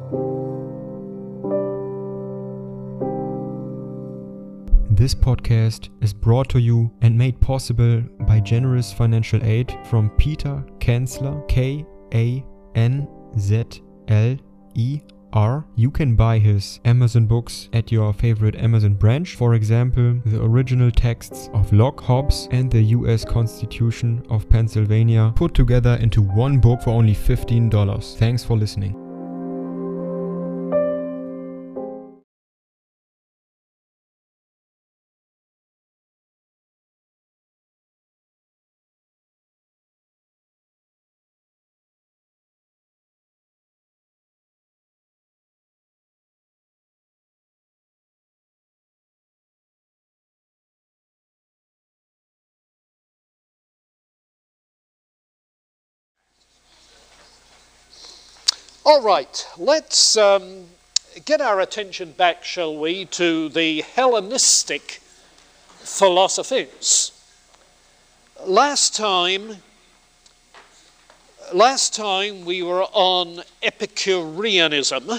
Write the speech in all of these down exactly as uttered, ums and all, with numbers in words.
This podcast is brought to you and made possible by generous financial aid from Peter Kanzler, K A N Z L E R. You can buy his Amazon books at your favorite Amazon branch. For example, the original texts of Locke, Hobbes and the U S Constitution of Pennsylvania put together into one book for only fifteen dollars. Thanks for listening. All right, let's um, get our attention back, shall we, to the Hellenistic philosophies. Last time, last time we were on Epicureanism,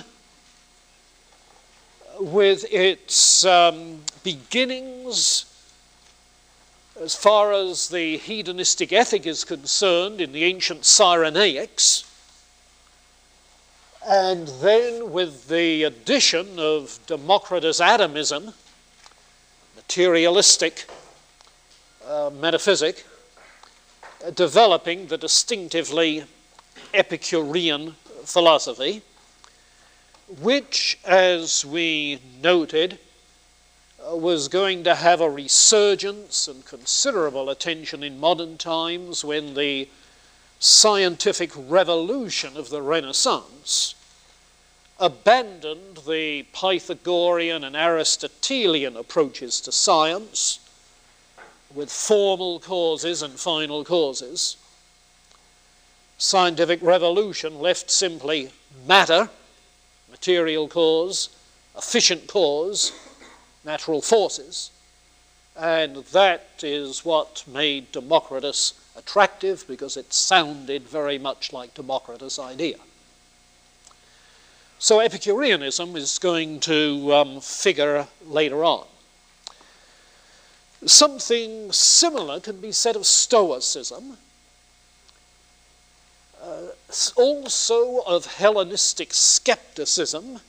with its um, beginnings as far as the hedonistic ethic is concerned in the ancient Cyrenaics, and then with the addition of Democritus' atomism, materialistic uh, metaphysic, uh, developing the distinctively Epicurean philosophy, which, as we noted, uh, was going to have a resurgence and considerable attention in modern times when the scientific revolution of the Renaissance abandoned the Pythagorean and Aristotelian approaches to science with formal causes and final causes. Scientific revolution left simply matter, material cause, efficient cause, natural forces, and that is what made Democritus attractive, because it sounded very much like Democritus' idea. So Epicureanism is going to um, figure later on. Something similar can be said of Stoicism, uh, also of Hellenistic skepticism,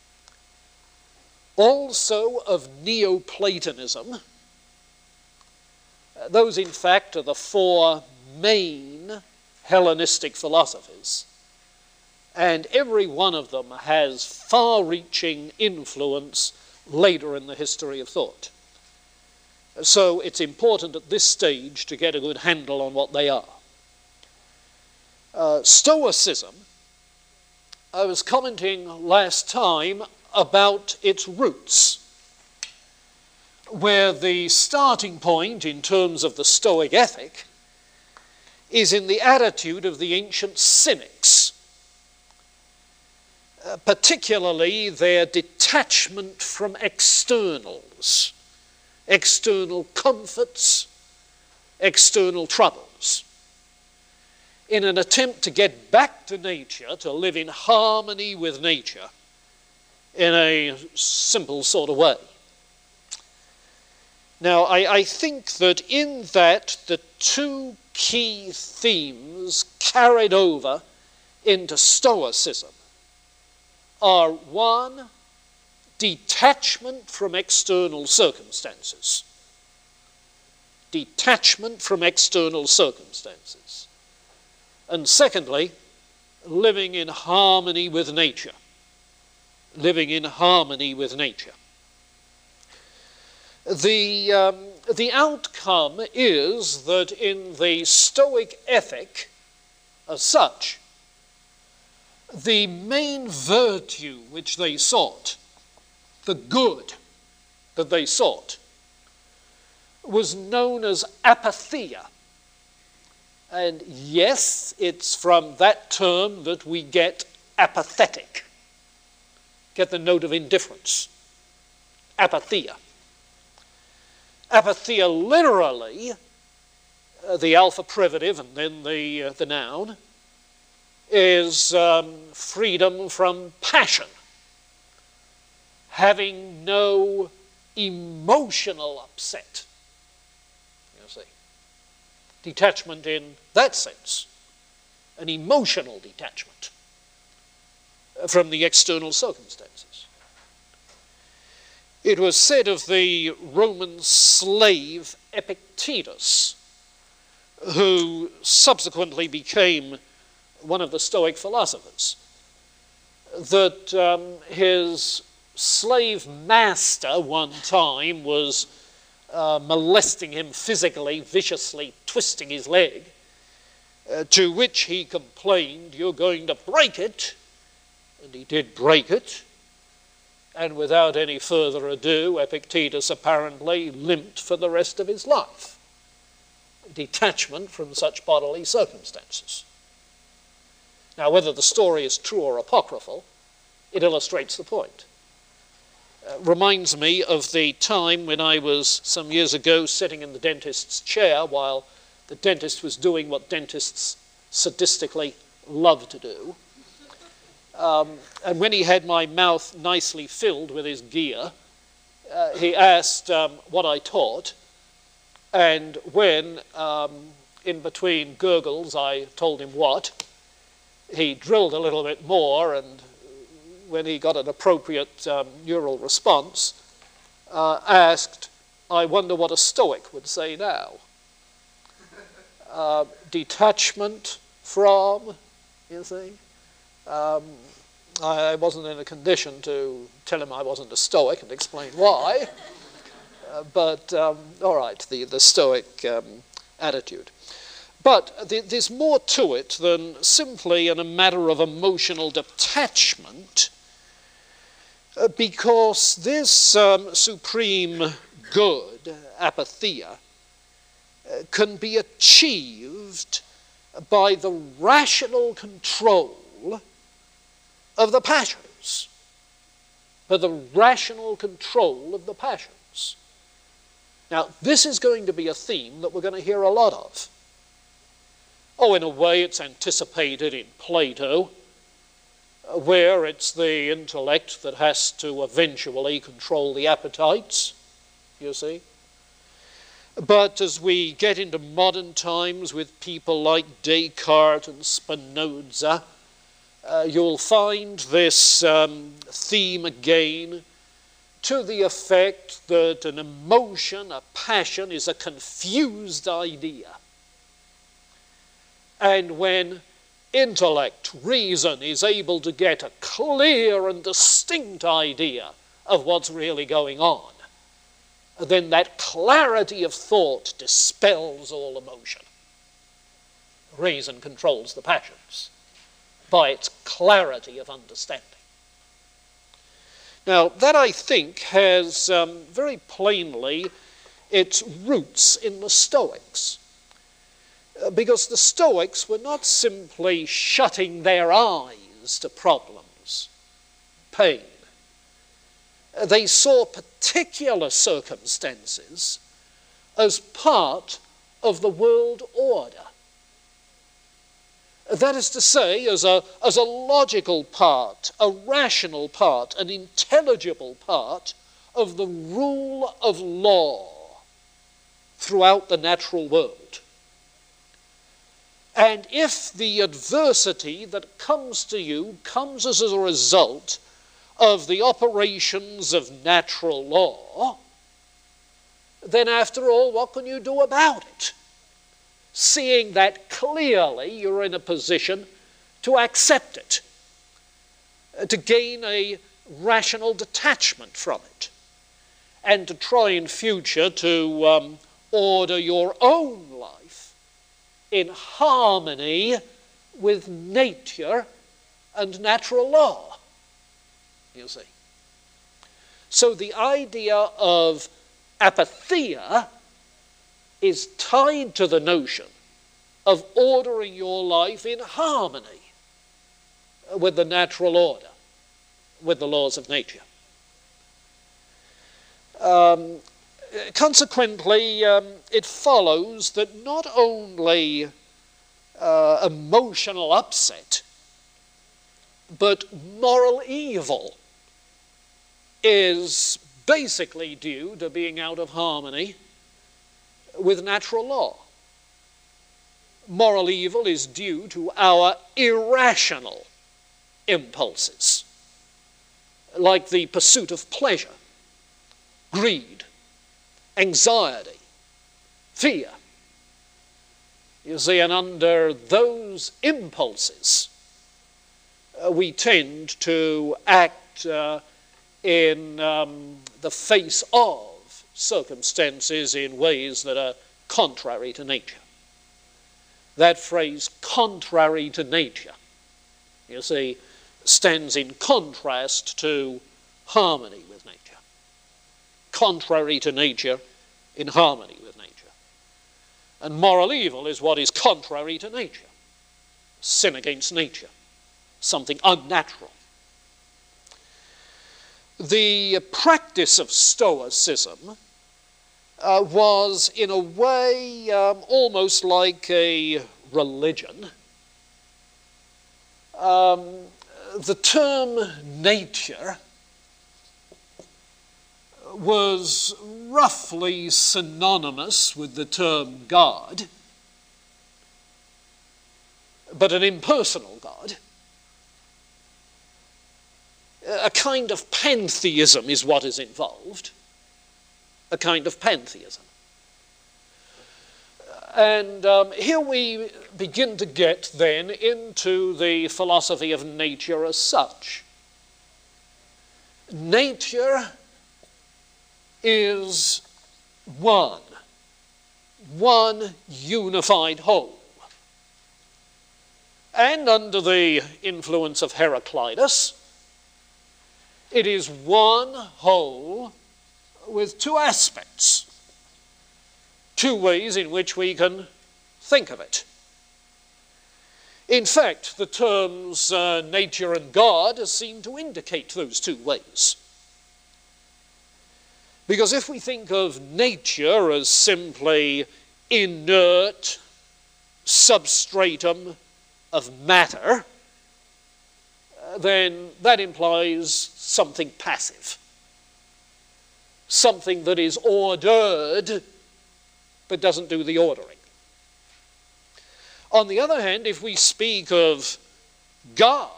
also of Neoplatonism. Those, in fact, are the four main Hellenistic philosophies, and every one of them has far-reaching influence later in the history of thought. So it's important at this stage to get a good handle on what they are. Uh, Stoicism, I was commenting last time about its roots, where the starting point in terms of the Stoic ethic is in the attitude of the ancient Cynics, uh, particularly their detachment from externals, external comforts, external troubles, in an attempt to get back to nature, to live in harmony with nature in a simple sort of way. Now, I, I think that in that the two key themes carried over into Stoicism are, one, detachment from external circumstances. Detachment from external circumstances. And secondly, living in harmony with nature. Living in harmony with nature. The, um, the outcome is that in the Stoic ethic as such, the main virtue which they sought, the good that they sought, was known as apatheia. And yes, it's from that term that we get apathetic, get the note of indifference, apatheia. Apatheia literally, uh, the alpha privative and then the, uh, the noun, is um, freedom from passion, having no emotional upset. You see, detachment in that sense, an emotional detachment from the external circumstances. It was said of the Roman slave Epictetus, who subsequently became one of the Stoic philosophers, that um, his slave master one time was uh, molesting him physically, viciously twisting his leg, uh, to which he complained, "You're going to break it." And he did break it, and without any further ado, Epictetus apparently limped for the rest of his life. Detachment from such bodily circumstances. Now, whether the story is true or apocryphal, it illustrates the point. Uh, reminds me of the time when I was, some years ago, sitting in the dentist's chair while the dentist was doing what dentists sadistically love to do. Um, and when he had my mouth nicely filled with his gear, uh, he asked um, what I taught. And when, um, in between gurgles, I told him what, he drilled a little bit more, and when he got an appropriate um, neural response, uh, asked, "I wonder what a Stoic would say now." Uh, detachment from, you see. Um, I wasn't in a condition to tell him I wasn't a Stoic and explain why. Uh, but, um, all right, the, the Stoic um, attitude. But th there's more to it than simply in a matter of emotional detachment, uh, because this um, supreme good, apatheia, uh, can be achieved by the rational control of the passions, by the rational control of the passions. Now, this is going to be a theme that we're going to hear a lot of. Oh, in a way, it's anticipated in Plato, where it's the intellect that has to eventually control the appetites, you see. But as we get into modern times with people like Descartes and Spinoza, uh, you'll find this um, theme again, to the effect that an emotion, a passion, is a confused idea. And when intellect, reason, is able to get a clear and distinct idea of what's really going on, then that clarity of thought dispels all emotion. Reason controls the passions by its clarity of understanding. Now, that, I think, has um, very plainly its roots in the Stoics. Uh, because the Stoics were not simply shutting their eyes to problems, pain. Uh, they saw particular circumstances as part of the world order. That is to say, as a, as a logical part, a rational part, an intelligible part of the rule of law throughout the natural world. And if the adversity that comes to you comes as a result of the operations of natural law, then after all, what can you do about it? Seeing that clearly you're in a position to accept it, to gain a rational detachment from it, and to try in future to um, order your own life in harmony with nature and natural law, you see. So the idea of apatheia is tied to the notion of ordering your life in harmony with the natural order, with the laws of nature. Um, consequently, um, it follows that not only uh, emotional upset But moral evil is basically due to being out of harmony with natural law. Moral evil is due to our irrational impulses, like the pursuit of pleasure, greed, anxiety, fear. You see, and under those impulses, uh, we tend to act uh, in um, the face of circumstances in ways that are contrary to nature. That phrase, contrary to nature, you see, stands in contrast to harmony with nature. Contrary to nature, in harmony with nature. And moral evil is what is contrary to nature. Sin against nature. Something unnatural. The practice of Stoicism uh, was, in a way, um, almost like a religion. Um, the term nature was roughly synonymous with the term God, but an impersonal God. A kind of pantheism is what is involved. A kind of pantheism. And um, here we begin to get then into the philosophy of nature as such. Nature is one, one unified whole. And under the influence of Heraclitus, it is one whole with two aspects, two ways in which we can think of it. In fact, the terms uh, nature and God seem to indicate those two ways. Because if we think of nature as simply inert substratum of matter, then that implies something passive, something that is ordered but doesn't do the ordering. On the other hand, if we speak of God,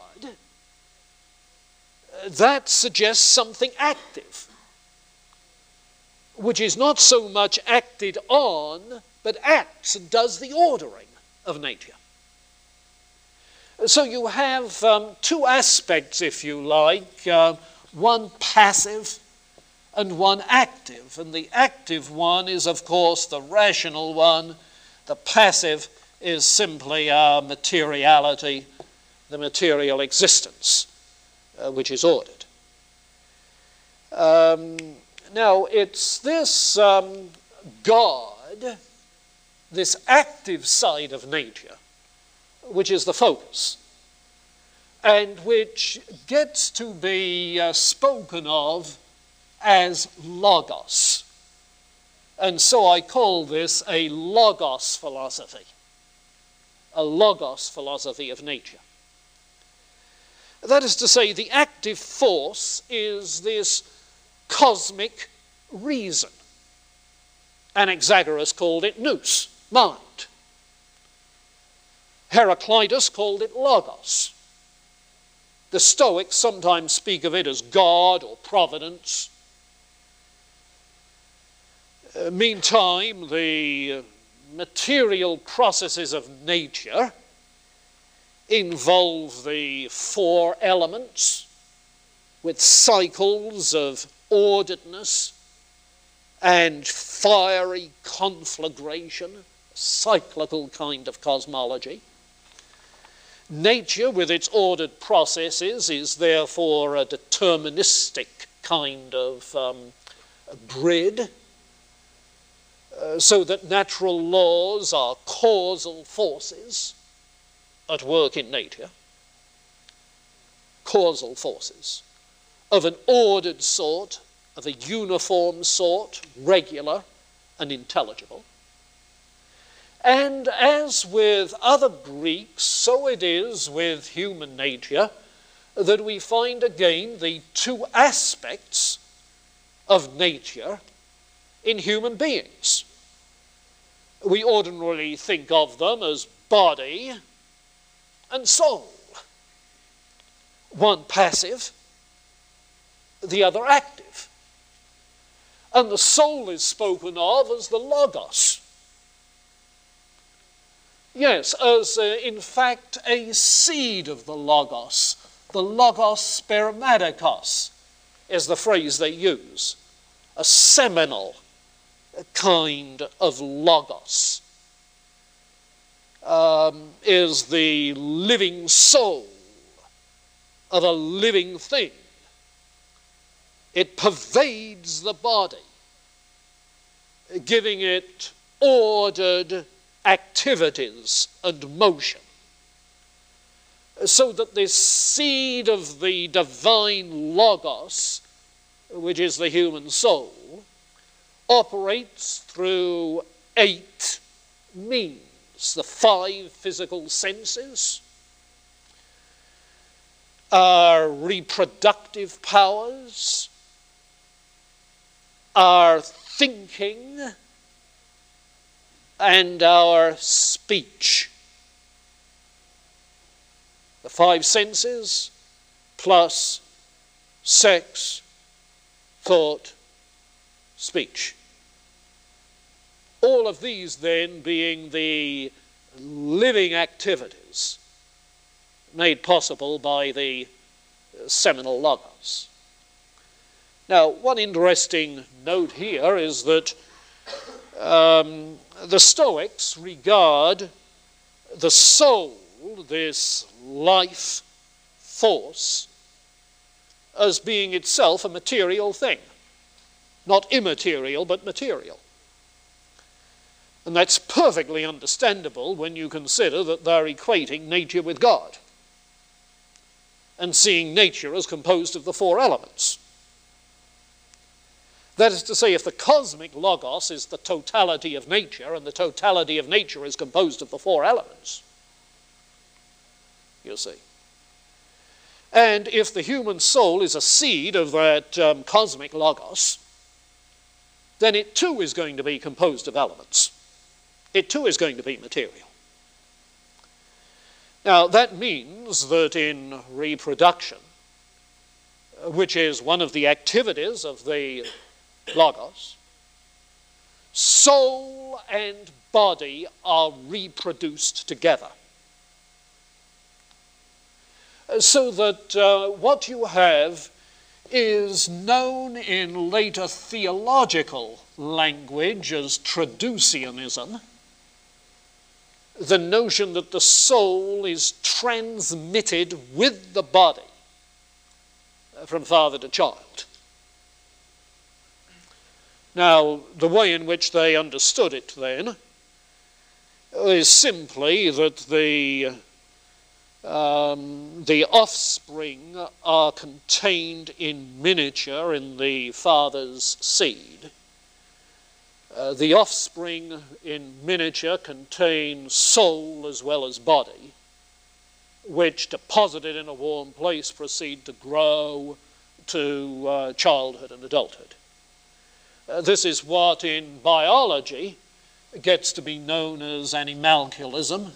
that suggests something active, which is not so much acted on, but acts and does the ordering of nature. So you have um, two aspects, if you like, uh, one passive and one active. And the active one is, of course, the rational one. The passive is simply our materiality, the material existence, uh, which is ordered. Um, now, it's this um, God, this active side of nature, which is the focus, and which gets to be uh, spoken of as logos. And so I call this a logos philosophy, a logos philosophy of nature. That is to say, the active force is this cosmic reason. Anaxagoras called it nous, mind. Heraclitus called it logos. The Stoics sometimes speak of it as God or providence. Uh, meantime, the material processes of nature involve the four elements with cycles of orderedness and fiery conflagration, a cyclical kind of cosmology. Nature, with its ordered processes, is therefore a deterministic kind of um, grid, uh, so that natural laws are causal forces at work in nature, causal forces of an ordered sort, of a uniform sort, regular and intelligible. And as with other Greeks, so it is with human nature, that we find again the two aspects of nature in human beings. We ordinarily think of them as body and soul, one passive, the other active. And the soul is spoken of as the logos. Yes, as uh, in fact a seed of the logos. The logos spermaticos is the phrase they use. A seminal kind of logos um, is the living soul of a living thing. It pervades the body, giving it ordered activities and motion, so that this seed of the divine logos, which is the human soul, operates through eight means: the five physical senses, our reproductive powers, our thinking, and our speech. The five senses plus sex, thought, speech. All of these then being the living activities made possible by the seminal logos. Now, one interesting note here is that um, the Stoics regard the soul, this life force, as being itself a material thing. Not immaterial, but material. And that's perfectly understandable when you consider that they're equating nature with God and seeing nature as composed of the four elements. That is to say, if the cosmic logos is the totality of nature, and the totality of nature is composed of the four elements, you see. And if the human soul is a seed of that um, cosmic logos, then it too is going to be composed of elements. It too is going to be material. Now, that means that in reproduction, which is one of the activities of the logos, soul and body are reproduced together. So that uh, what you have is known in later theological language as traducianism, the notion that the soul is transmitted with the body from father to child. Now, the way in which they understood it then is simply that the Um, the offspring are contained in miniature in the father's seed. Uh, the offspring in miniature contain soul as well as body, which, deposited in a warm place, proceed to grow to uh, childhood and adulthood. Uh, this is what in biology gets to be known as animalculism.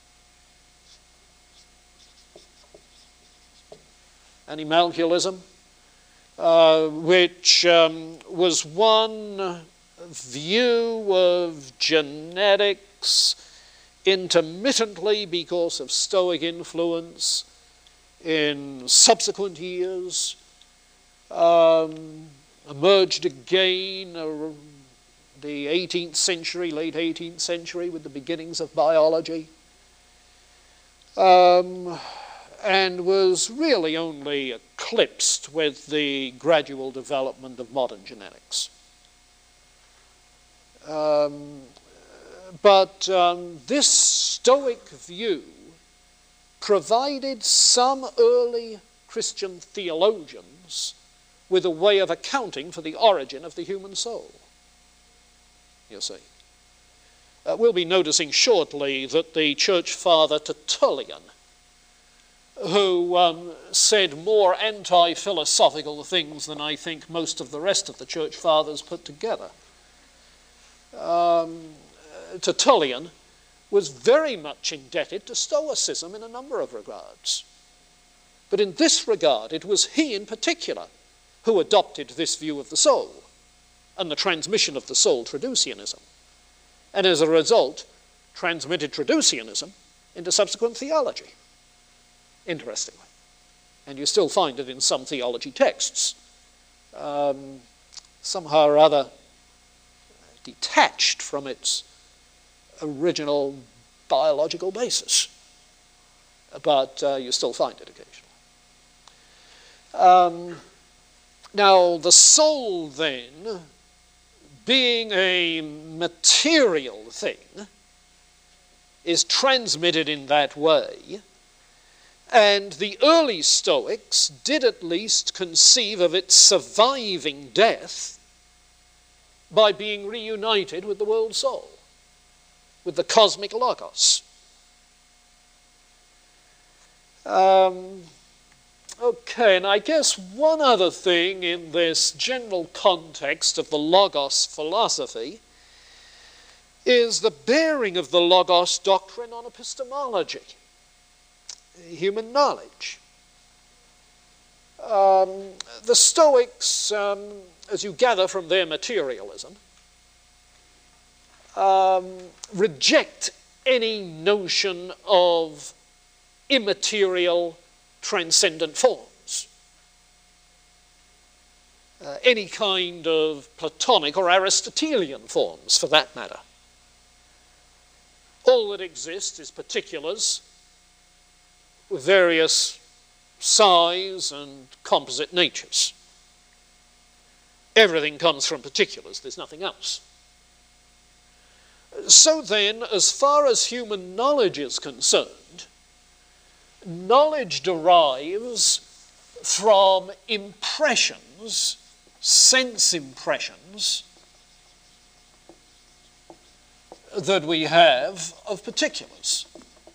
Animalculism, uh, which um, was one view of genetics intermittently because of Stoic influence in subsequent years, um, emerged again uh, the eighteenth century, late eighteenth century, with the beginnings of biology. Um, and was really only eclipsed with the gradual development of modern genetics. Um, but um, this Stoic view provided some early Christian theologians with a way of accounting for the origin of the human soul, you see. Uh, we'll be noticing shortly that the church father Tertullian who um, said more anti-philosophical things than I think most of the rest of the church fathers put together. Um, Tertullian was very much indebted to Stoicism in a number of regards. But in this regard, it was he in particular who adopted this view of the soul and the transmission of the soul, Traducianism, and as a result, transmitted Traducianism into subsequent theology, interestingly. And you still find it in some theology texts, um, somehow or other detached from its original biological basis. But uh, you still find it occasionally. Um, now, the soul, then, being a material thing, is transmitted in that way, and the early Stoics did at least conceive of its surviving death by being reunited with the world soul, with the cosmic logos. Um, okay, and I guess one other thing in this general context of the logos philosophy is the bearing of the logos doctrine on epistemology, human knowledge. Um, the Stoics, um, as you gather from their materialism, um, reject any notion of immaterial, transcendent forms. Uh, any kind of Platonic or Aristotelian forms, for that matter. All that exists is particulars with various size and composite natures. Everything comes from particulars, there's nothing else. So then, as far as human knowledge is concerned, knowledge derives from impressions, sense impressions, that we have of particulars.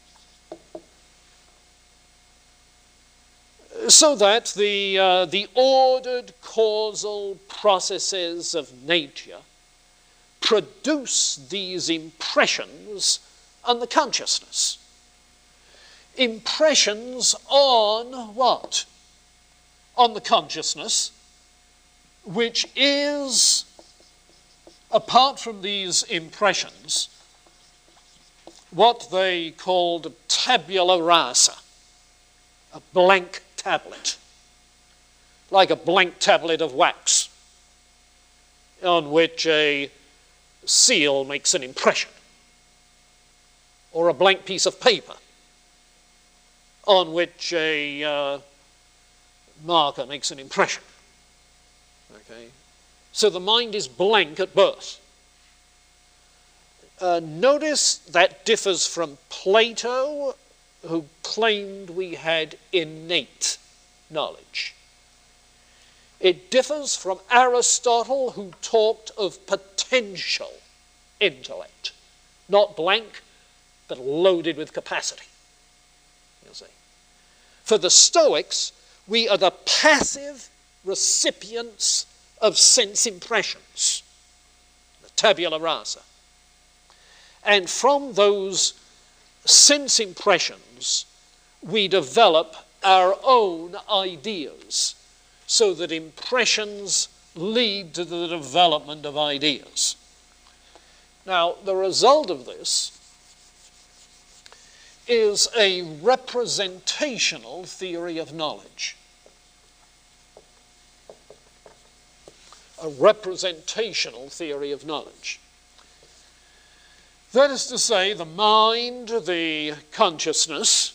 So that the, uh, the ordered causal processes of nature produce these impressions on the consciousness. Impressions on what? On the consciousness, which is, apart from these impressions, what they called tabula rasa, a blank tablet, like a blank tablet of wax on which a seal makes an impression, or a blank piece of paper on which a uh, marker makes an impression. Okay? So the mind is blank at birth. Uh, notice that differs from Plato, who claimed we had innate knowledge. It differs from Aristotle, who talked of potential intellect, not blank, but loaded with capacity. You see. For the Stoics, we are the passive recipients of sense impressions, the tabula rasa. And from those sense impressions, we develop our own ideas, so that impressions lead to the development of ideas. Now, the result of this is a representational theory of knowledge. A representational theory of knowledge. That is to say, the mind, the consciousness,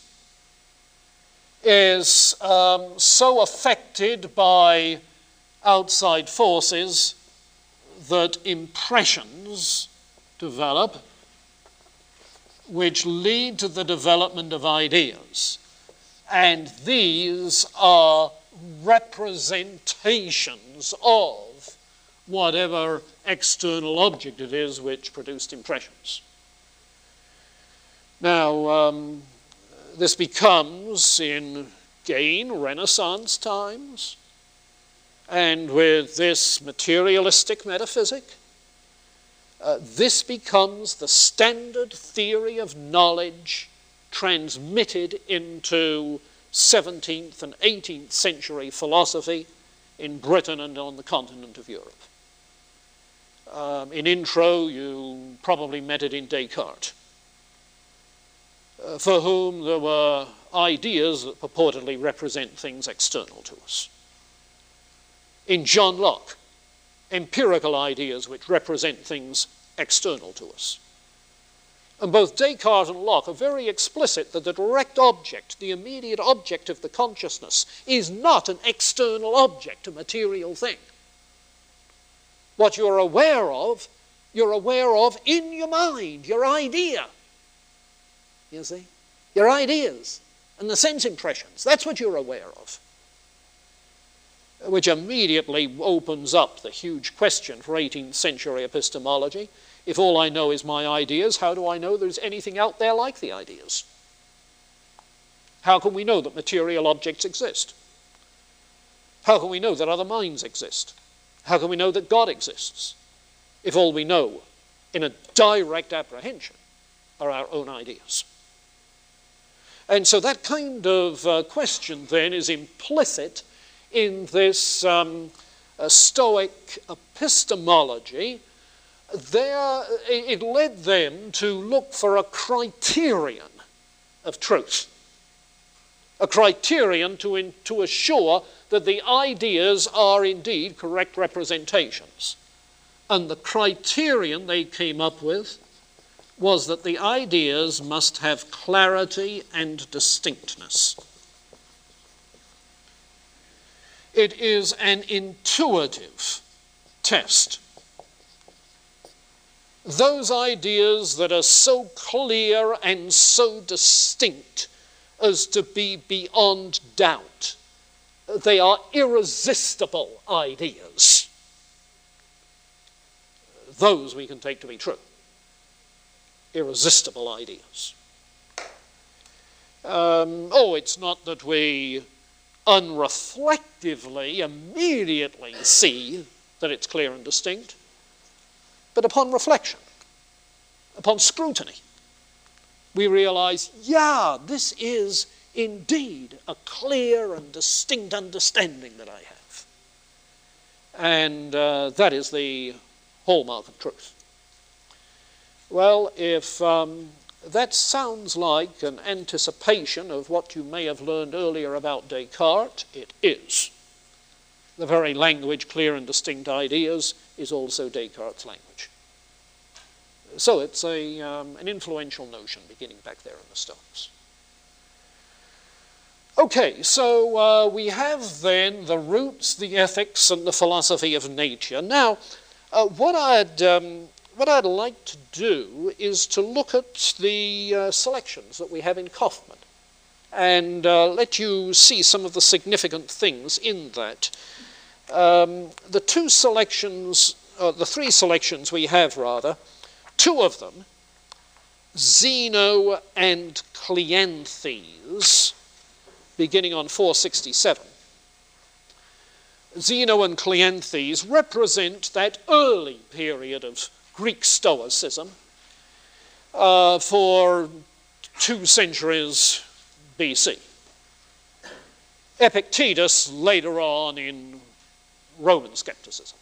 is um, so affected by outside forces that impressions develop which lead to the development of ideas. And these are representations of whatever external object it is which produced impressions. Now, um, this becomes, in again Renaissance times, and with this materialistic metaphysic, uh, this becomes the standard theory of knowledge transmitted into seventeenth and eighteenth century philosophy in Britain and on the continent of Europe. Um, in intro, you probably met it in Descartes, uh, for whom there were ideas that purportedly represent things external to us. In John Locke, empirical ideas which represent things external to us. And both Descartes and Locke are very explicit that the direct object, the immediate object of the consciousness, is not an external object, a material thing. What you're aware of, you're aware of in your mind, your idea. You see? Your ideas and the sense impressions. That's what you're aware of. Which immediately opens up the huge question for eighteenth century epistemology. If all I know is my ideas, how do I know there's anything out there like the ideas? How can we know that material objects exist? How can we know that other minds exist? How can we know that God exists? If all we know in a direct apprehension are our own ideas. And so that kind of uh, question then is implicit in this um, uh, Stoic epistemology. There, it led them to look for a criterion of truth, a criterion to, in, to assure that the ideas are indeed correct representations. And the criterion they came up with was that the ideas must have clarity and distinctness. It is an intuitive test. Those ideas that are so clear and so distinct as to be beyond doubt, they are irresistible ideas. Those we can take to be true. Irresistible ideas. Um, oh, it's not that we unreflectively immediately see that it's clear and distinct, but upon reflection, upon scrutiny, we realize, yeah, this is indeed a clear and distinct understanding that I have. And uh, that is the hallmark of truth. Well, if um, that sounds like an anticipation of what you may have learned earlier about Descartes, it is. The very language, clear and distinct ideas, is also Descartes' language. So it's a, um, an influential notion beginning back there in the Stoics. Okay, so uh, we have then the roots, the ethics, and the philosophy of nature. Now, uh, what I'd um, what I'd like to do is to look at the uh, selections that we have in Kaufmann, and uh, let you see some of the significant things in that. Um, the two selections, uh, the three selections we have rather, two of them, Zeno and Cleanthes, beginning on four sixty-seven. Zeno and Cleanthes represent that early period of Greek Stoicism uh, for two centuries B C. Epictetus later on in Roman skepticism.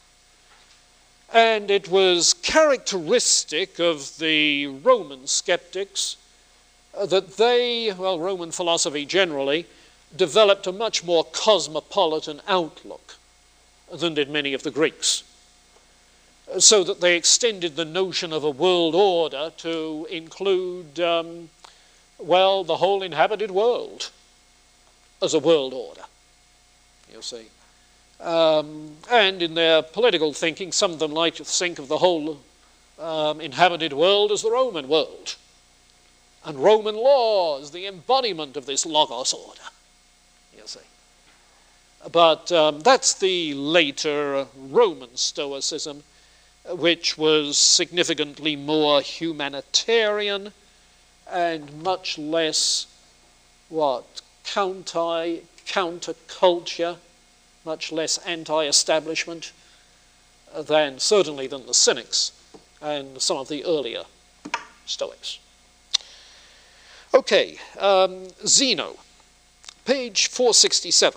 And it was characteristic of the Roman skeptics uh, that they, well, Roman philosophy generally, developed a much more cosmopolitan outlook than did many of the Greeks. So that they extended the notion of a world order to include, um, well, the whole inhabited world as a world order, you see. Um, and in their political thinking, some of them like to think of the whole um, inhabited world as the Roman world. And Roman law is the embodiment of this logos order, you see. But um, that's the later Roman Stoicism, which was significantly more humanitarian and much less what, counter, counterculture, much less anti-establishment than, certainly than the Cynics and some of the earlier Stoics. Okay, um, Zeno, page four sixty-seven.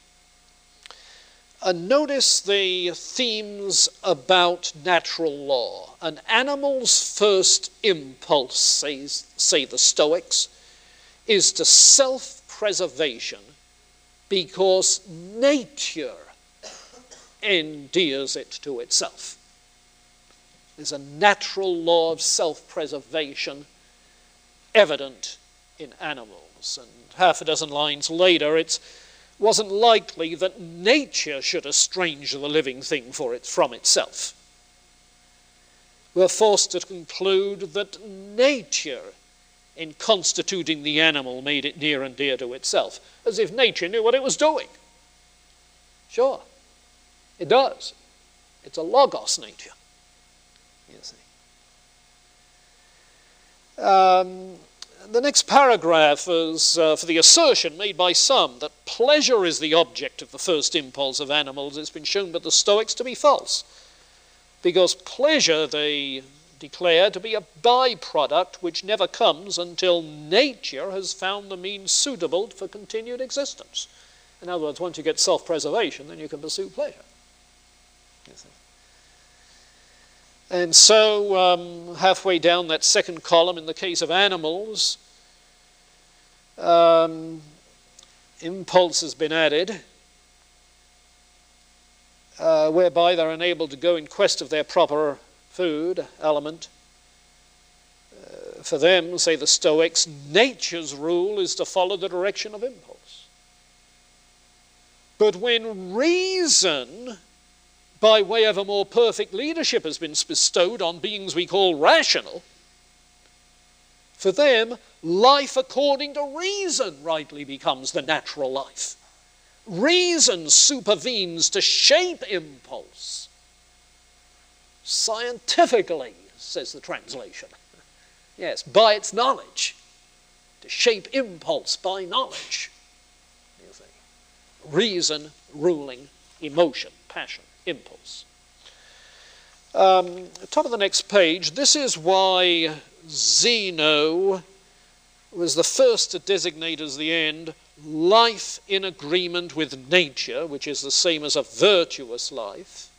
Uh, notice the themes about natural law. An animal's first impulse, says, say the Stoics, is to self-preservation because nature endears it to itself. There's a natural law of self-preservation evident in animals. And half a dozen lines later, it wasn't likely that nature should estrange the living thing for it from itself. We're forced to conclude that nature, in constituting the animal, made it near and dear to itself, as if nature knew what it was doing. Sure, it does. It's a logos nature, you see. Um, the next paragraph is uh, for the assertion made by some that pleasure is the object of the first impulse of animals. It's been shown by the Stoics to be false, because pleasure, they declare, to be a byproduct which never comes until nature has found the means suitable for continued existence. In other words, once you get self-preservation, then you can pursue pleasure. You see. And so, um, halfway down that second column, in the case of animals, um, impulse has been added, uh, whereby they're unable to go in quest of their proper food element. Uh, for them, say the Stoics, nature's rule is to follow the direction of impulse. But when reason, by way of a more perfect leadership, has been bestowed on beings we call rational, for them, life according to reason rightly becomes the natural life. Reason supervenes to shape impulse. Scientifically, says the translation. Yes, by its knowledge. To shape impulse by knowledge. You see. Reason ruling emotion, passion, impulse. Um, top of the next page, this is why Zeno was the first to designate as the end life in agreement with nature, which is the same as a virtuous life.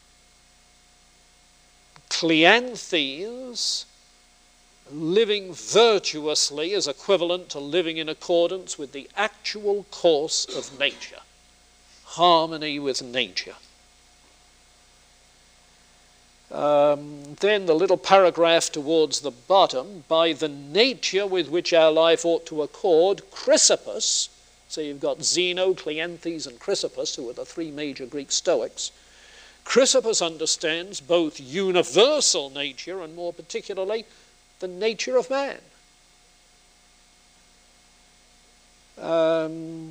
Cleanthes, living virtuously, is equivalent to living in accordance with the actual course of nature, harmony with nature. Um, then the little paragraph towards the bottom, by the nature with which our life ought to accord, Chrysippus, so you've got Zeno, Cleanthes, and Chrysippus, who are the three major Greek Stoics. Chrysippus understands both universal nature and more particularly the nature of man. Um,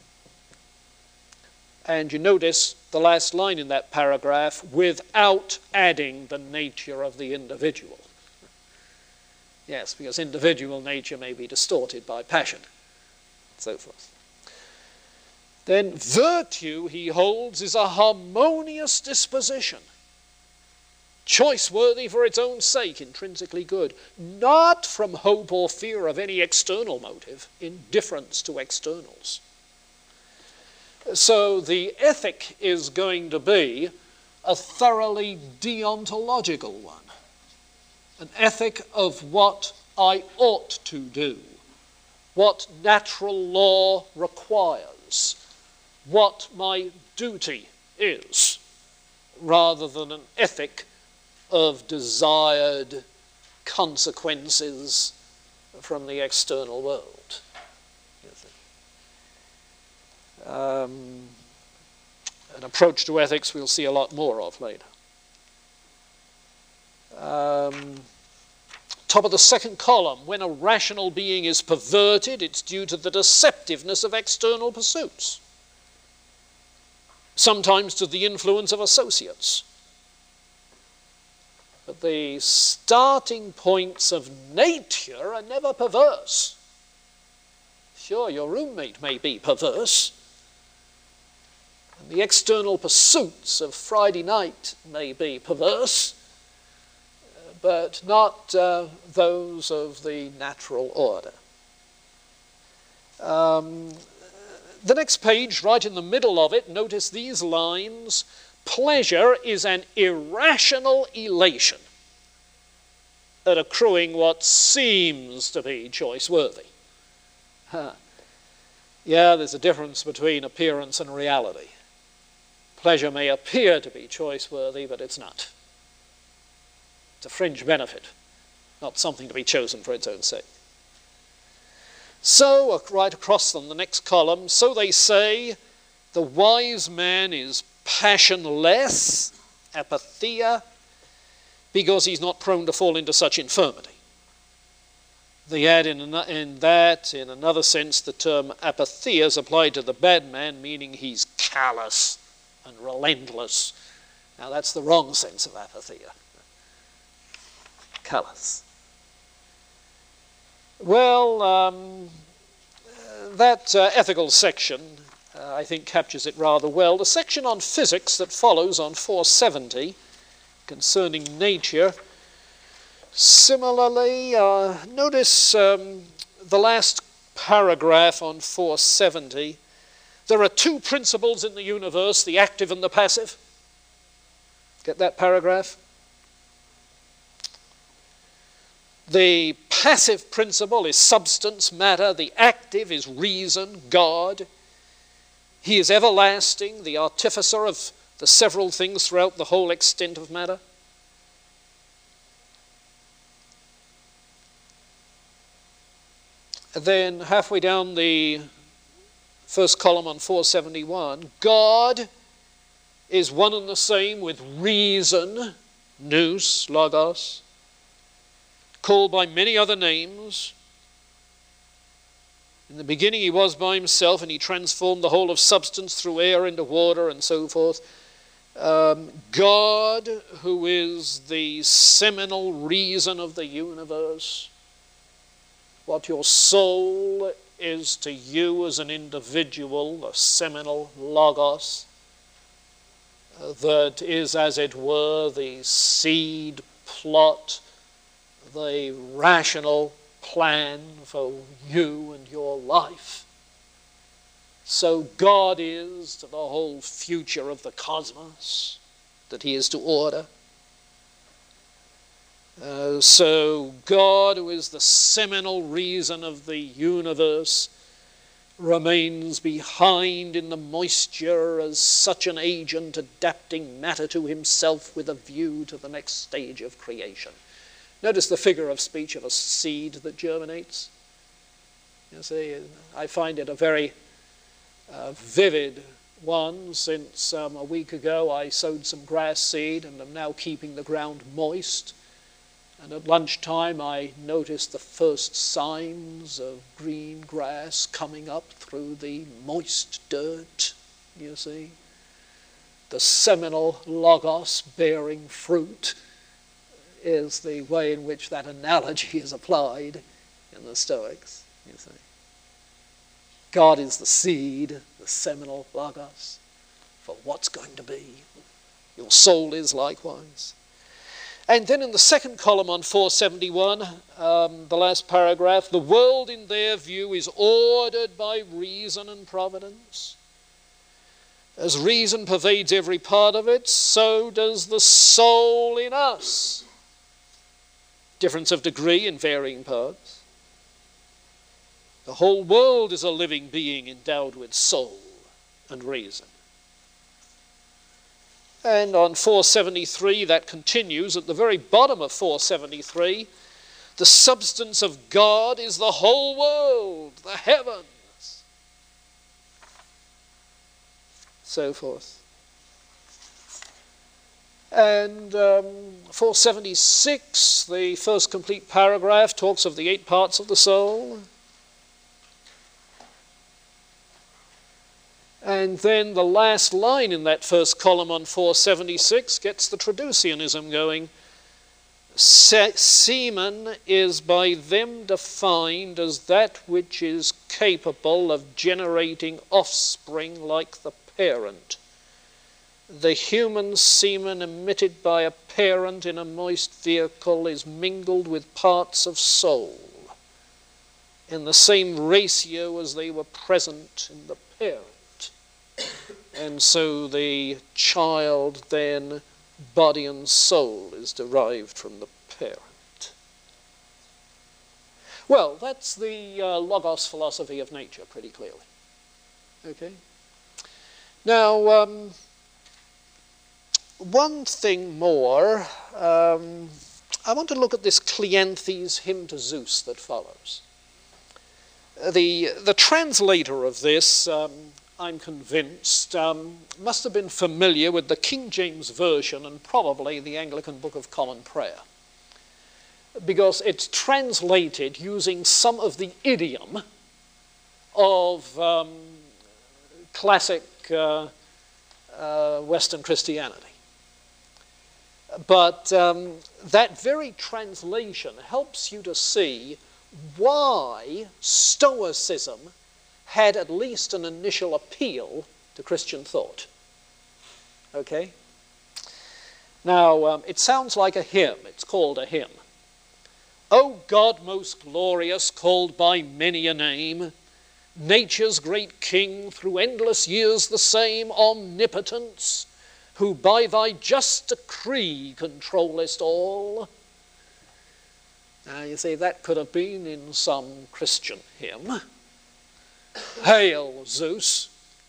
and you notice the last line in that paragraph, without adding the nature of the individual. Yes, because individual nature may be distorted by passion, and so forth. Then virtue, he holds, is a harmonious disposition, choice-worthy for its own sake, intrinsically good, not from hope or fear of any external motive, indifference to externals. So the ethic is going to be a thoroughly deontological one, an ethic of what I ought to do, what natural law requires, what my duty is, rather than an ethic of desired consequences from the external world. Um, an approach to ethics we'll see a lot more of later. Um, top of the second column, when a rational being is perverted, it's due to the deceptiveness of external pursuits, sometimes to the influence of associates. But the starting points of nature are never perverse. Sure, your roommate may be perverse. And the external pursuits of Friday night may be perverse, but not uh, those of the natural order. Um, the next page, right in the middle of it, notice these lines. Pleasure is an irrational elation at accruing what seems to be choice-worthy. Huh. Yeah, there's a difference between appearance and reality. Pleasure may appear to be choice-worthy, but it's not. It's a fringe benefit, not something to be chosen for its own sake. So, right across them, the next column, so they say, the wise man is passionless, apatheia, because he's not prone to fall into such infirmity. They add in, an, in that, in another sense, the term apatheia is applied to the bad man, meaning he's callous and relentless. Now that's the wrong sense of apatheia. Callous. Well, um, that uh, ethical section, uh, I think, captures it rather well. The section on physics that follows on four seventy, concerning nature, similarly, uh, notice um, the last paragraph on four seventy. There are two principles in the universe, the active and the passive. Get that paragraph? The passive principle is substance, matter. The active is reason, God. He is everlasting, the artificer of the several things throughout the whole extent of matter. Then halfway down the first column on four seventy-one, God is one and the same with reason, nous, logos, called by many other names. In the beginning he was by himself, and he transformed the whole of substance through air into water and so forth. Um, God, who is the seminal reason of the universe, what your soul is to you as an individual, the seminal logos, uh, that is, as it were, the seed plot, the rational plan for you and your life. So God is to the whole future of the cosmos that he is to order. Uh, so God, who is the seminal reason of the universe, remains behind in the moisture as such an agent adapting matter to himself with a view to the next stage of creation. Notice the figure of speech of a seed that germinates. You see, I find it a very uh, vivid one, since um, a week ago I sowed some grass seed and am now keeping the ground moist. And at lunchtime I noticed the first signs of green grass coming up through the moist dirt, you see. The seminal logos bearing fruit is the way in which that analogy is applied in the Stoics, you see. God is the seed, the seminal logos, for what's going to be. Your soul is likewise. And then in the second column on four seventy-one, um, the last paragraph, the world in their view is ordered by reason and providence. As reason pervades every part of it, so does the soul in us. Difference of degree in varying parts. The whole world is a living being endowed with soul and reason. And on four seventy-three, that continues at the very bottom of four seventy-three. The substance of God is the whole world, the heavens, so forth. And um, four seventy-six, the first complete paragraph, talks of the eight parts of the soul. And then the last line in that first column on four seventy-six gets the Traducianism going. Se- semen is by them defined as that which is capable of generating offspring like the parent. The human semen emitted by a parent in a moist vehicle is mingled with parts of soul in the same ratio as they were present in the parent. And so the child then, body and soul, is derived from the parent. Well, that's the uh, Logos philosophy of nature, pretty clearly. Okay? Now, um, one thing more. Um, I want to look at this Cleanthes hymn to Zeus that follows. The, the translator of this, um, I'm convinced, um, must have been familiar with the King James Version and probably the Anglican Book of Common Prayer, because it's translated using some of the idiom of um, classic uh, uh, Western Christianity. But um, that very translation helps you to see why Stoicism had at least an initial appeal to Christian thought. Okay? Now, um, it sounds like a hymn. It's called a hymn. O God most glorious, called by many a name, nature's great king, through endless years the same, omnipotence, who by thy just decree controllest all. Now, you see, that could have been in some Christian hymn. Hail, Zeus!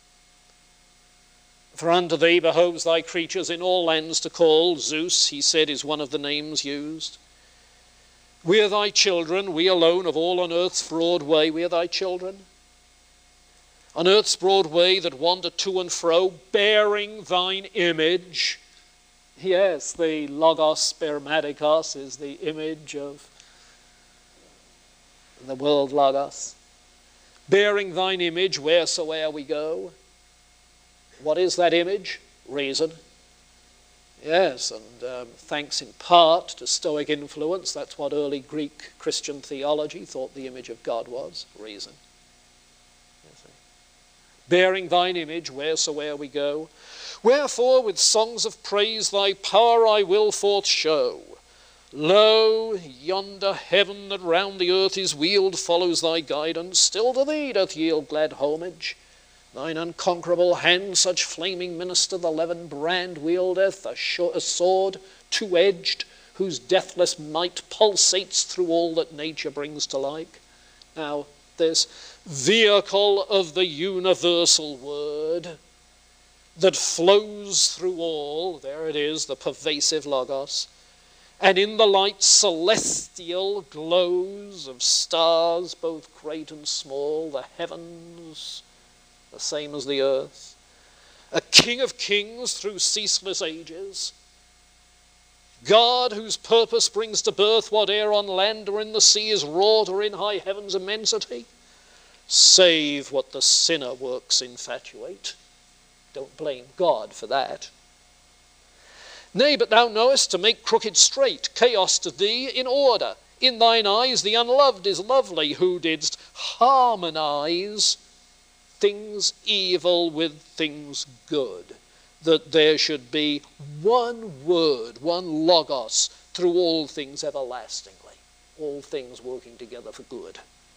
For unto thee behoves thy creatures in all lands to call. Zeus, he said, is one of the names used. We are thy children, we alone of all on earth's broad way, we are thy children. On earth's broad way that wander to and fro, bearing thine image. Yes, the Logos spermatikos is the image of the world Logos. Bearing thine image wheresoe'er we go. What is that image? Reason. Yes, and um, thanks in part to Stoic influence, that's what early Greek Christian theology thought the image of God was, reason. Bearing thine image wheresoe'er we go. Wherefore with songs of praise thy power I will forth show. Lo, yonder heaven that round the earth is wheeled follows thy guidance, still to thee doth yield glad homage. Thine unconquerable hand, such flaming minister, the levin brand wieldeth, a, sh- a sword two-edged, whose deathless might pulsates through all that nature brings to like. Now, this vehicle of the universal word that flows through all, there it is, the pervasive Logos, and in the light celestial glows of stars, both great and small, the heavens, the same as the earth, a King of kings through ceaseless ages, God whose purpose brings to birth whate'er on land or in the sea is wrought or in high heaven's immensity, save what the sinner works infatuate. Don't blame God for that. Nay, but thou knowest to make crooked straight, chaos to thee in order. In thine eyes the unloved is lovely, who didst harmonize things evil with things good, that there should be one word, one Logos, through all things everlastingly, all things working together for good.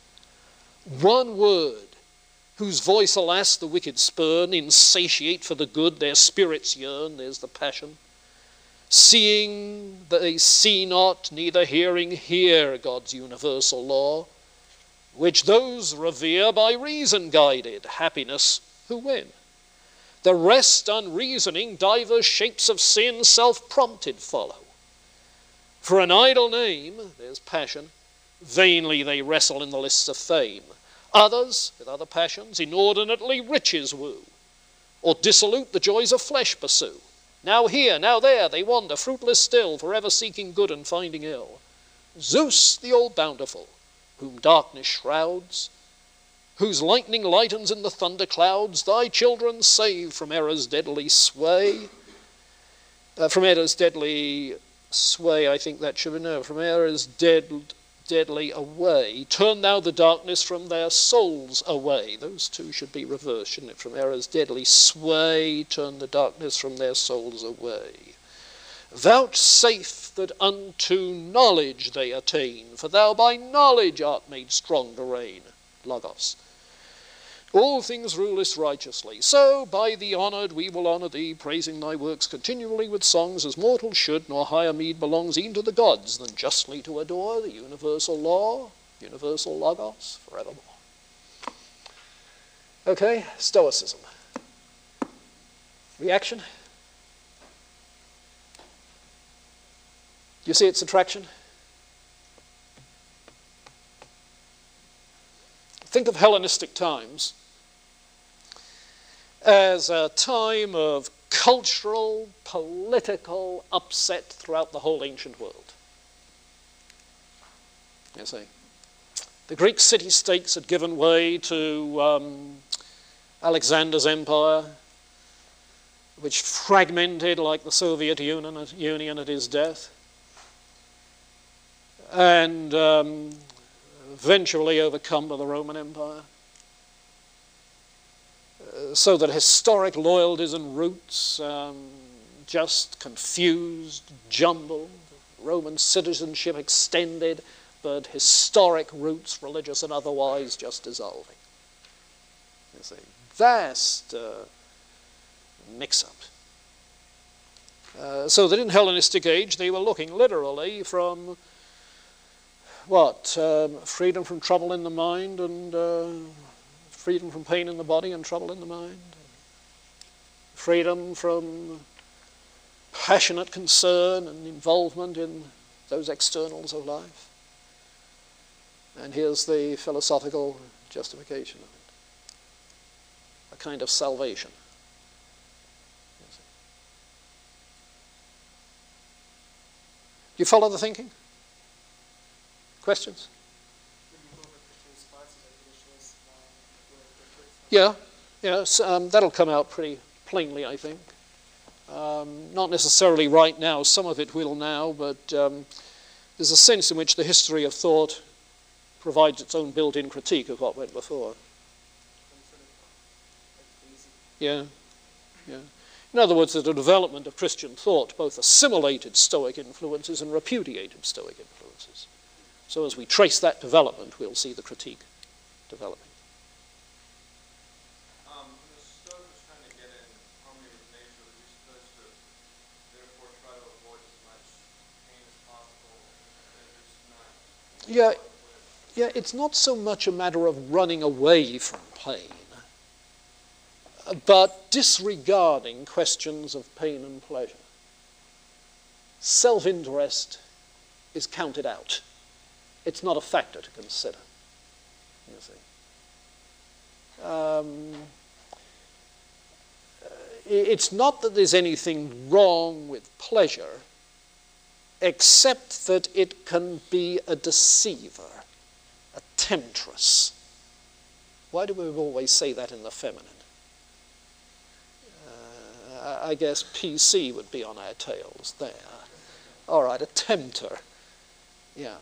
One word, whose voice, alas, the wicked spurn, insatiate for the good, their spirits yearn, there's the passion. Seeing they see not, neither hearing hear God's universal law, which those revere by reason guided, happiness who win. The rest unreasoning, divers shapes of sin, self-prompted follow. For an idle name, there's passion, vainly they wrestle in the lists of fame. Others, with other passions, inordinately riches woo, or dissolute the joys of flesh pursue. Now here, now there, they wander, fruitless still, forever seeking good and finding ill. Zeus, the all-bountiful, whom darkness shrouds, whose lightning lightens in the thunder clouds, thy children save from error's deadly sway, uh, from error's deadly sway, I think that should be known. From errors dead, deadly away. Turn thou the darkness from their souls away. Those two should be reversed, shouldn't it? From errors deadly sway, turn the darkness from their souls away. Vouchsafe that unto knowledge they attain, for thou by knowledge art made strong to reign. Logos. All things rulest righteously. So by thee honoured we will honour thee, praising thy works continually with songs, as mortals should, nor higher meed belongs e'en to the gods than justly to adore the universal law, universal Logos, forevermore. Okay, Stoicism. Reaction? You see its attraction? Think of Hellenistic times as a time of cultural, political upset throughout the whole ancient world. You see, the Greek city-states had given way to um, Alexander's empire, which fragmented like the Soviet Union, Union at his death, and um, eventually overcome by the Roman Empire. Uh, so that historic loyalties and roots um, just confused, jumbled, Roman citizenship extended, but historic roots, religious and otherwise, just dissolving. It's a vast uh, mix-up. Uh, so that in Hellenistic age they were looking literally from what? Um, freedom from trouble in the mind and uh, freedom from pain in the body and trouble in the mind. Freedom from passionate concern and involvement in those externals of life. And here's the philosophical justification of it. A kind of salvation. Do you follow the thinking? Questions? Yeah, yes, um, that'll come out pretty plainly, I think. Um, not necessarily right now, some of it will now, but um, there's a sense in which the history of thought provides its own built-in critique of what went before. Yeah, yeah. In other words, that the development of Christian thought both assimilated Stoic influences and repudiated Stoic influences. So as we trace that development, we'll see the critique developing. Um, when the Stoic was trying to get in harmony with nature, was he supposed to therefore try to avoid as much pain as possible and just not... Yeah, yeah, it's not so much a matter of running away from pain, but disregarding questions of pain and pleasure. Self-interest is counted out. It's not a factor to consider, you see. Um, it's not that there's anything wrong with pleasure, except that it can be a deceiver, a temptress. Why do we always say that in the feminine? Uh, I guess P C would be on our tails there. All right, a tempter. Yeah.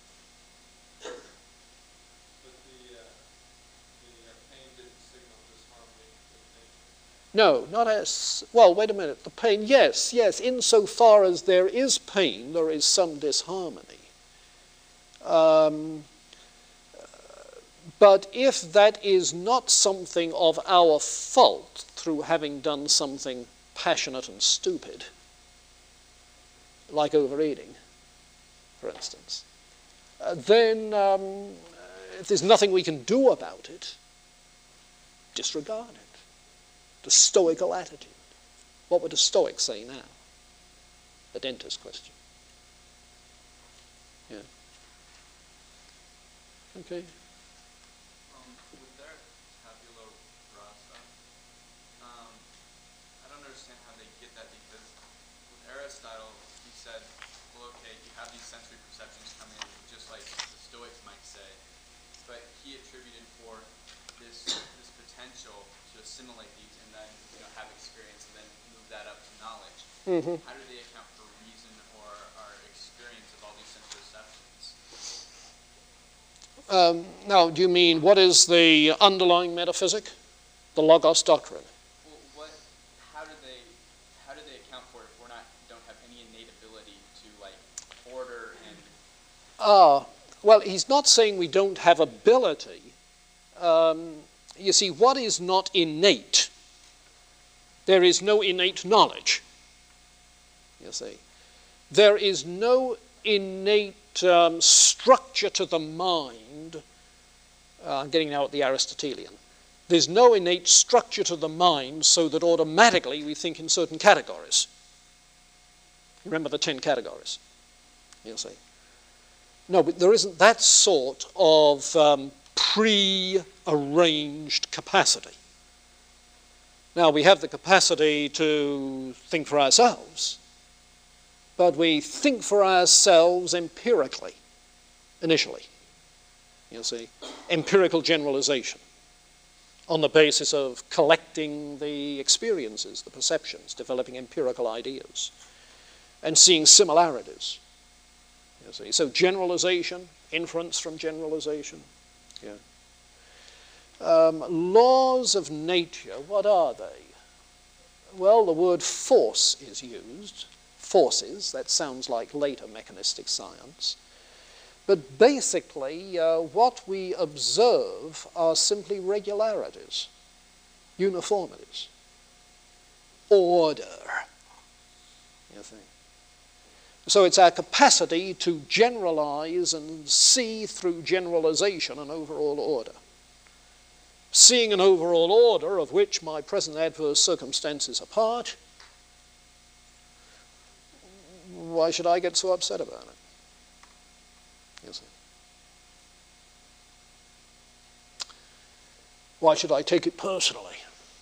No, not as, well, wait a minute, the pain, yes, yes, insofar as there is pain, there is some disharmony. Um, but if that is not something of our fault through having done something passionate and stupid, like overeating, for instance, uh, then um, if there's nothing we can do about it, disregard it. The Stoical attitude. What would a Stoic say now? The dentist question. Yeah. Okay. Um, with their tabula rasa, um, I don't understand how they get that, because with Aristotle, he said, well, okay, you have these sensory perceptions coming in, just like the Stoics might say, but he attributed for this this potential to assimilate these and then, you know, have experience and then move that up to knowledge. Mm-hmm. How do they account for reason or, or Um, now, do you mean what is the underlying metaphysic? The Logos doctrine. Well, what? How do they? How do they account for it if we're not don't have any innate ability to like order and? Ah, well, he's not saying we don't have ability. Um, you see, what is not innate? There is no innate knowledge. You see, there is no innate um, structure to the mind. Uh, I'm getting now at the Aristotelian. There's no innate structure to the mind so that automatically we think in certain categories. Remember the ten categories, you see. No, but there isn't that sort of um, pre-arranged capacity. Now, we have the capacity to think for ourselves, but we think for ourselves empirically, initially, you see, empirical generalization on the basis of collecting the experiences, the perceptions, developing empirical ideas, and seeing similarities, you see. So generalization, inference from generalization, yeah. Um, laws of nature, what are they? Well, the word force is used. Forces, that sounds like later mechanistic science. But basically, uh, what we observe are simply regularities, uniformities, order, you think. So it's our capacity to generalize and see through generalization an overall order. Seeing an overall order of which my present adverse circumstances are part, why should I get so upset about it? You see. Why should I take it personally?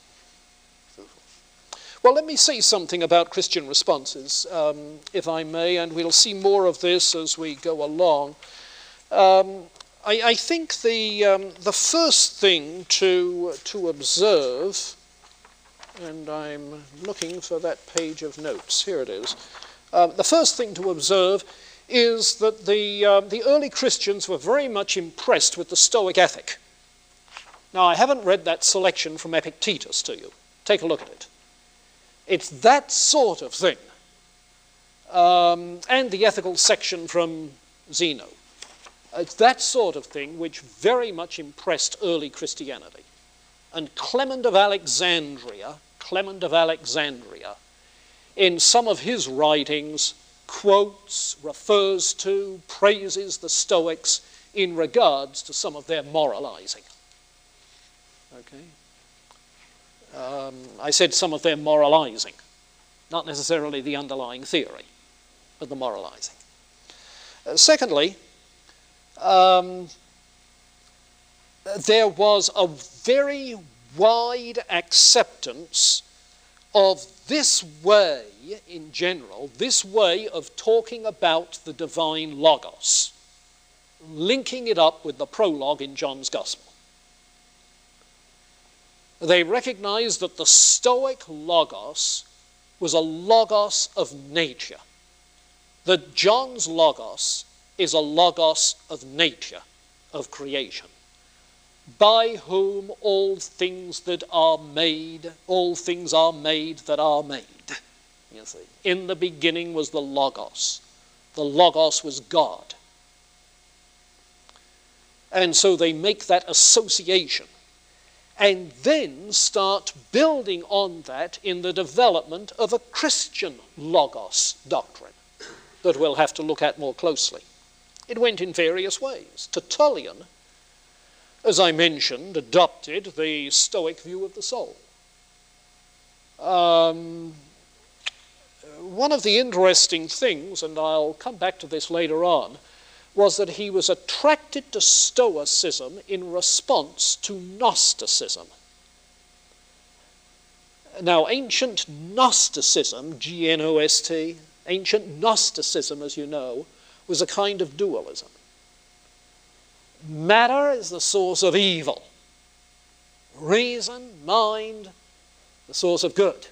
Well, let me say something about Christian responses, um, if I may, and we'll see more of this as we go along. Um, I, I think the, um, the first thing to, to observe, and I'm looking for that page of notes, here it is. Uh, the first thing to observe is that the, uh, the early Christians were very much impressed with the Stoic ethic. Now, I haven't read that selection from Epictetus to you. Take a look at it. It's that sort of thing, um, and the ethical section from Zeno. It's that sort of thing which very much impressed early Christianity. And Clement of Alexandria, Clement of Alexandria, in some of his writings, quotes, refers to, praises the Stoics in regards to some of their moralizing. Okay? Um, I said some of their moralizing, not necessarily the underlying theory, but the moralizing. Uh, secondly, um, there was a very wide acceptance of this way, in general, this way of talking about the divine Logos, linking it up with the prologue in John's Gospel. They recognized that the Stoic Logos was a Logos of nature, that John's Logos is a Logos of nature, of creation, by whom all things that are made, all things are made that are made. You see, in the beginning was the Logos. The Logos was God. And so they make that association and then start building on that in the development of a Christian Logos doctrine that we'll have to look at more closely. It went in various ways. Tertullian, as I mentioned, adopted the Stoic view of the soul. Um, one of the interesting things, and I'll come back to this later on, was that he was attracted to Stoicism in response to Gnosticism. Now, ancient Gnosticism, G N O S T, ancient Gnosticism, as you know, was a kind of dualism. Matter is the source of evil. Reason, mind, the source of good.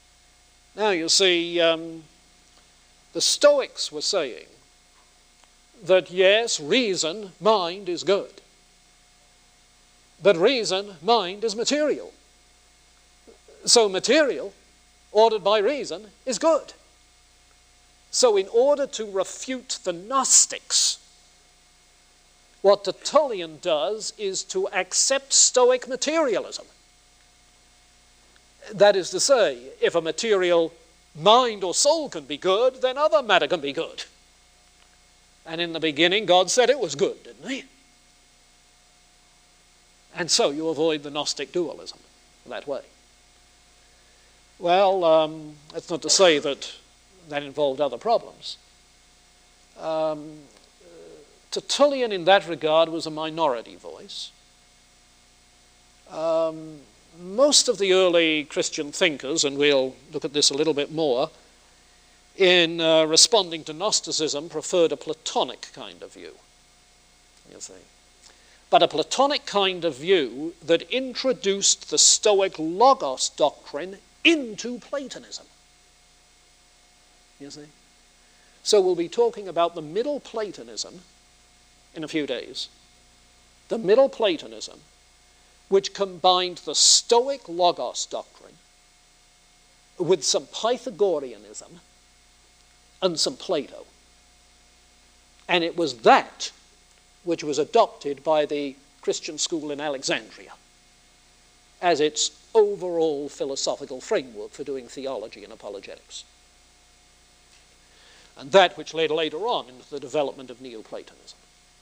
Now, you see, um, the Stoics were saying that yes, reason, mind is good. But reason, mind is material. So material, ordered by reason, is good. So in order to refute the Gnostics, what Tertullian does is to accept Stoic materialism. That is to say, if a material mind or soul can be good, then other matter can be good. And in the beginning, God said it was good, didn't he? And so you avoid the Gnostic dualism that way. Well, um, that's not to say that that involved other problems. Um, Tertullian, in that regard, was a minority voice. Um, most of the early Christian thinkers, and we'll look at this a little bit more, in uh, responding to Gnosticism, preferred a Platonic kind of view, you see. But a Platonic kind of view that introduced the Stoic Logos doctrine into Platonism, you see. So we'll be talking about the Middle Platonism in a few days. The Middle Platonism, which combined the Stoic Logos doctrine with some Pythagoreanism and some Plato. And it was that which was adopted by the Christian school in Alexandria as its overall philosophical framework for doing theology and apologetics. And that which led later on into the development of Neoplatonism.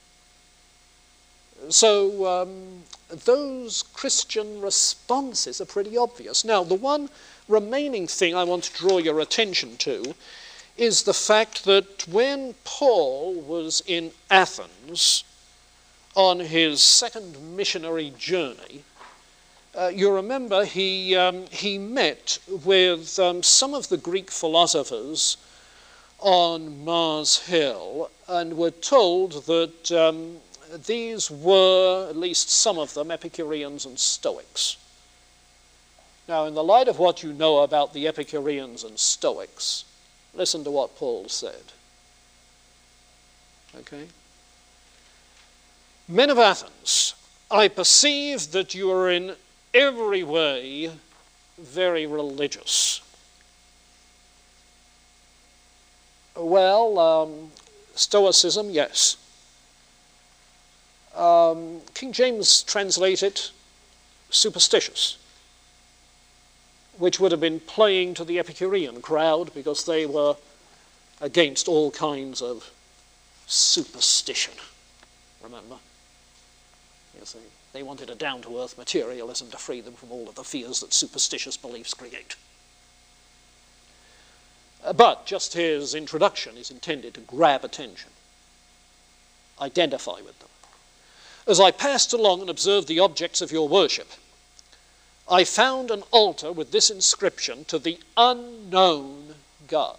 So um, those Christian responses are pretty obvious. Now, the one remaining thing I want to draw your attention to is the fact that when Paul was in Athens on his second missionary journey, uh, you remember he, um, he met with um, some of the Greek philosophers on Mars Hill and were told that um, these were, at least some of them, Epicureans and Stoics. Now, in the light of what you know about the Epicureans and Stoics, listen to what Paul said. Okay? Men of Athens, I perceive that you are in every way very religious. Well, um, Stoicism, yes. Um, King James translated superstitious, which would have been playing to the Epicurean crowd because they were against all kinds of superstition, remember? You see, they wanted a down-to-earth materialism to free them from all of the fears that superstitious beliefs create. Uh, but just his introduction is intended to grab attention, identify with them. As I passed along and observed the objects of your worship, I found an altar with this inscription, to the unknown God.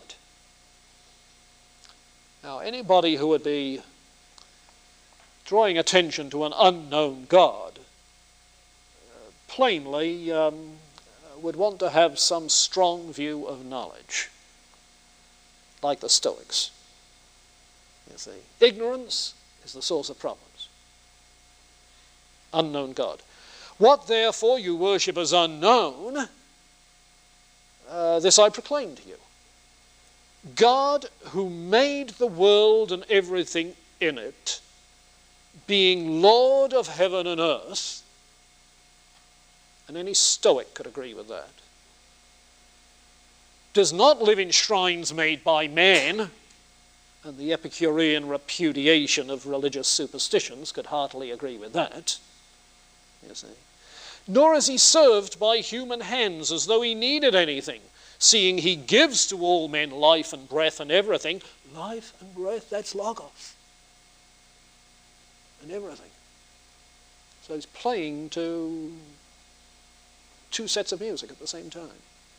Now, anybody who would be drawing attention to an unknown God uh, plainly um, would want to have some strong view of knowledge, like the Stoics. You see, ignorance is the source of problems. Unknown God. What therefore you worship as unknown, uh, this I proclaim to you. God who made the world and everything in it, being Lord of heaven and earth, and any Stoic could agree with that, does not live in shrines made by man, and the Epicurean repudiation of religious superstitions could heartily agree with that, you see. Nor is he served by human hands as though he needed anything, seeing he gives to all men life and breath and everything. Life and breath, that's Logos. And everything. So he's playing to two sets of music at the same time.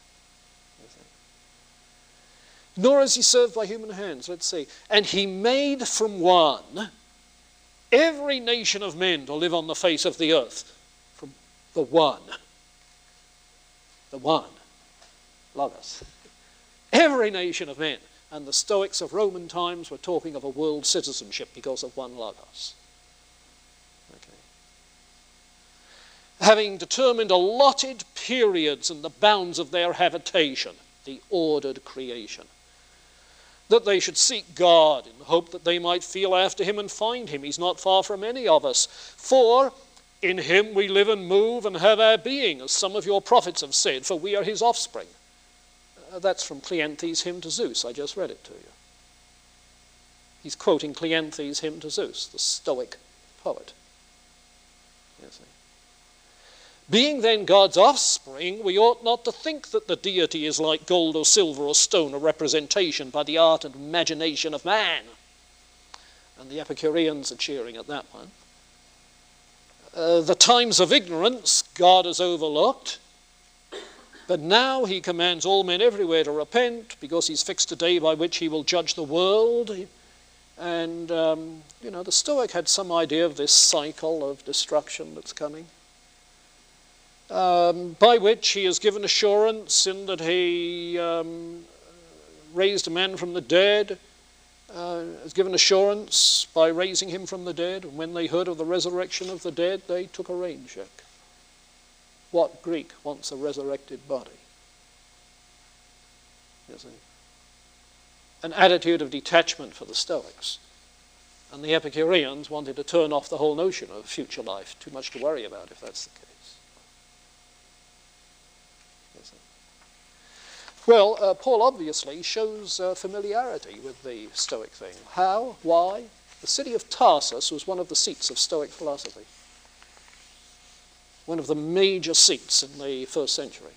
Nor is he served by human hands. Let's see. And he made from one every nation of men to live on the face of the earth. From the one. The one. Logos. Every nation of men And the Stoics of Roman times were talking of a world citizenship because of one logos. Okay. Having determined allotted periods and the bounds of their habitation, the ordered creation, that they should seek God in the hope that they might feel after him and find him. He's not far from any of us. For in him we live and move and have our being, as some of your prophets have said, for we are his offspring. Uh, that's from Cleanthes' hymn to Zeus. I just read it to you. He's quoting Cleanthes' hymn to Zeus, the Stoic poet. You see. Being then God's offspring, we ought not to think that the deity is like gold or silver or stone, a representation by the art and imagination of man. And the Epicureans are cheering at that one. Uh, the times of ignorance God has overlooked, but now he commands all men everywhere to repent, because he's fixed a day by which he will judge the world. And, um, you know, the Stoic had some idea of this cycle of destruction that's coming, um, by which he has given assurance in that he um, raised a man from the dead, uh, has given assurance by raising him from the dead. And when they heard of the resurrection of the dead, they took a rain check. What Greek wants a resurrected body? You see? An attitude of detachment for the Stoics. And the Epicureans wanted to turn off the whole notion of future life. Too much to worry about if that's the case. You see? Well, uh, Paul obviously shows uh, familiarity with the Stoic thing. How? Why? The city of Tarsus was one of the seats of Stoic philosophy. One of the major seats in the first century.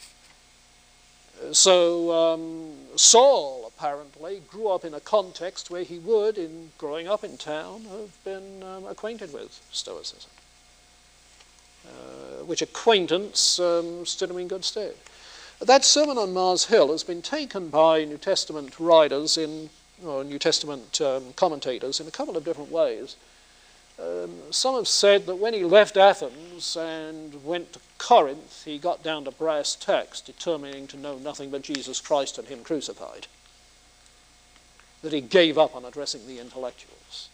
So um, Saul, apparently, grew up in a context where he would, in growing up in town, have been um, acquainted with Stoicism, uh, which acquaintance um, stood him in good stead. That sermon on Mars Hill has been taken by New Testament writers, in, or New Testament um, commentators, in a couple of different ways. Um, some have said that when he left Athens and went to Corinth, he got down to brass tacks, determining to know nothing but Jesus Christ and him crucified. That he gave up on addressing the intellectuals.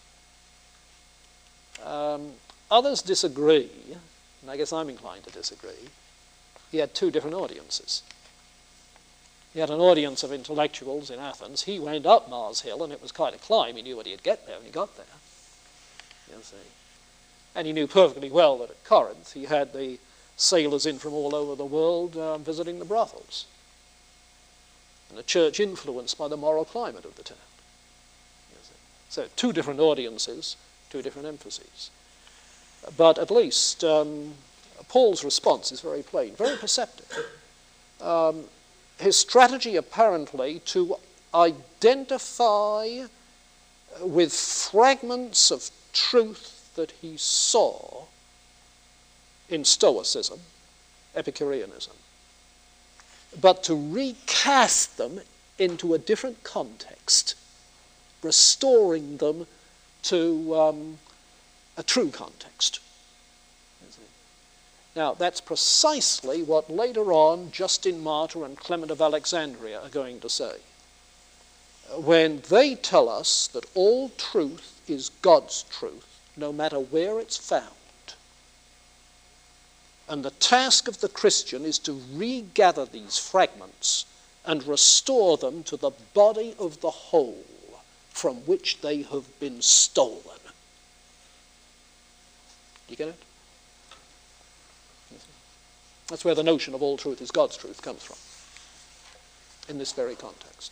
Um, others disagree, and I guess I'm inclined to disagree. He had two different audiences. He had an audience of intellectuals in Athens. He went up Mars Hill, and it was quite a climb. He knew what he'd get there when he got there. You see. And he knew perfectly well that at Corinth he had the sailors in from all over the world um, visiting the brothels. And a church influenced by the moral climate of the town. You see. So two different audiences, two different emphases. But at least um, Paul's response is very plain, very perceptive. Um, his strategy apparently to identify with fragments of truth that he saw in Stoicism, Epicureanism, but to recast them into a different context, restoring them to um, a true context. Now, that's precisely what later on Justin Martyr and Clement of Alexandria are going to say, when they tell us that all truth is God's truth, no matter where it's found. And the task of the Christian is to regather these fragments and restore them to the body of the whole from which they have been stolen. You get it? That's where the notion of all truth is God's truth comes from, in this very context.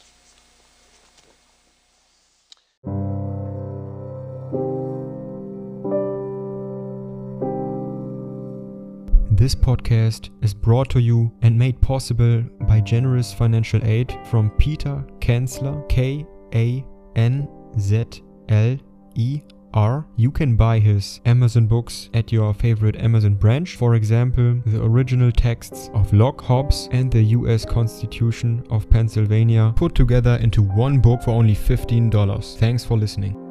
This podcast is brought to you and made possible by generous financial aid from Peter Kanzler, K A N Z L E R. You can buy his Amazon books at your favorite Amazon branch. For example, the original texts of Locke, Hobbes and the U S Constitution of Pennsylvania put together into one book for only fifteen dollars. Thanks for listening.